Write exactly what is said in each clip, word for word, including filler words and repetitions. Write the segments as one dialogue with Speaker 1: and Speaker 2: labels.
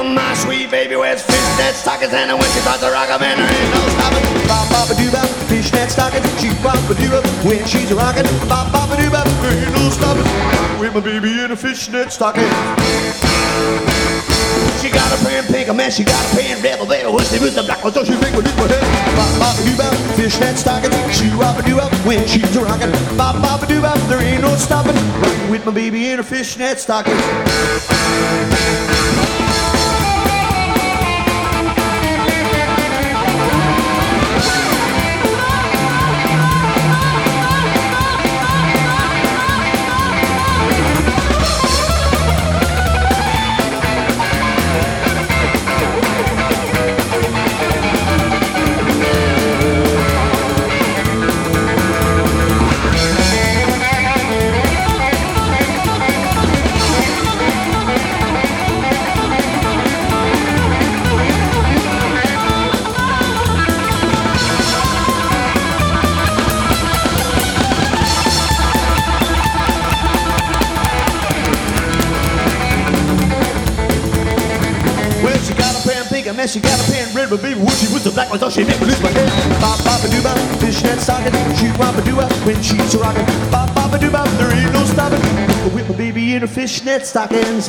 Speaker 1: Well, my sweet baby wears fishnet stockings, and when she starts to rock 'em, and there ain't no stopping.
Speaker 2: Bop bop a doo bop, fishnet stockings. She bop a doo bop when she's rocking. Bop bop a doo bop, there ain't no stopping. With my baby in a fishnet stocking.
Speaker 1: She got a pan pink, a man, she got a pan red, baby. When she moves the black one, so she make me lift my head.
Speaker 2: Bop bop a doo bop, fishnet stockings. She bop a doo bop when she's rocking. Bop bop a doo bop, there ain't no stopping. Rocking with my baby in a fishnet stockings.
Speaker 1: And then she got a pan red, but baby, when she was the black one, so she made me lose my head.
Speaker 2: Bop bop a doo bop, fishnet stocking. She bop a doo bop when she's rocking. Bop bop a doo bop, there ain't no stopping. With my baby in her fishnet stockings.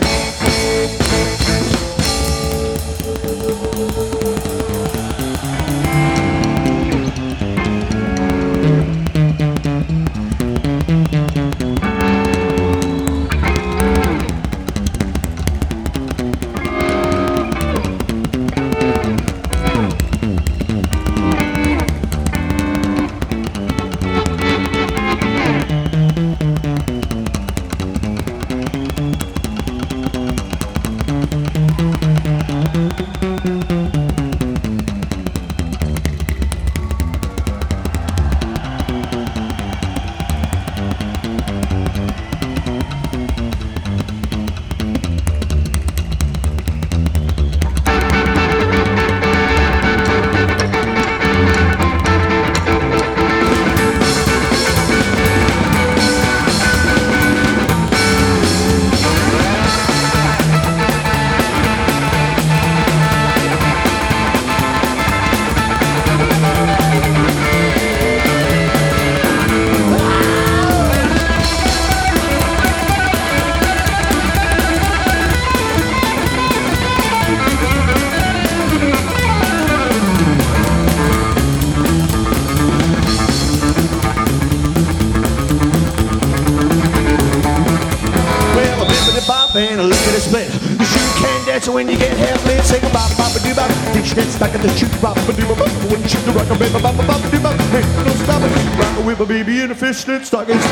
Speaker 1: And a look at it split. You sure can dance when you get half lit. Sing a bop bop a doo bop. Fishnet stuck at the shoot bop a doo bop. When you shoot the rock a baby bop a bop a doo bop. Hey, no stopping. Rockin' with my baby in a fishnet stockings.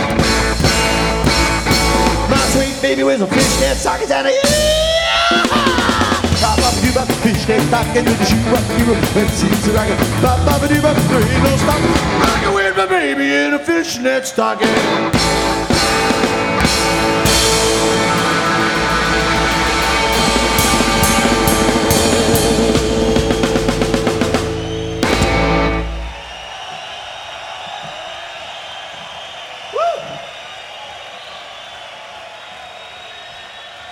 Speaker 1: My sweet baby wears a fishnet stockings and a yeah. Bop bop a doo bop. Fishnet stockings with the shoot bop a doo bop. When she's rockin'. Bop bop a doo bop. There ain't no stopping. Rockin' with my baby in a fishnet stocking.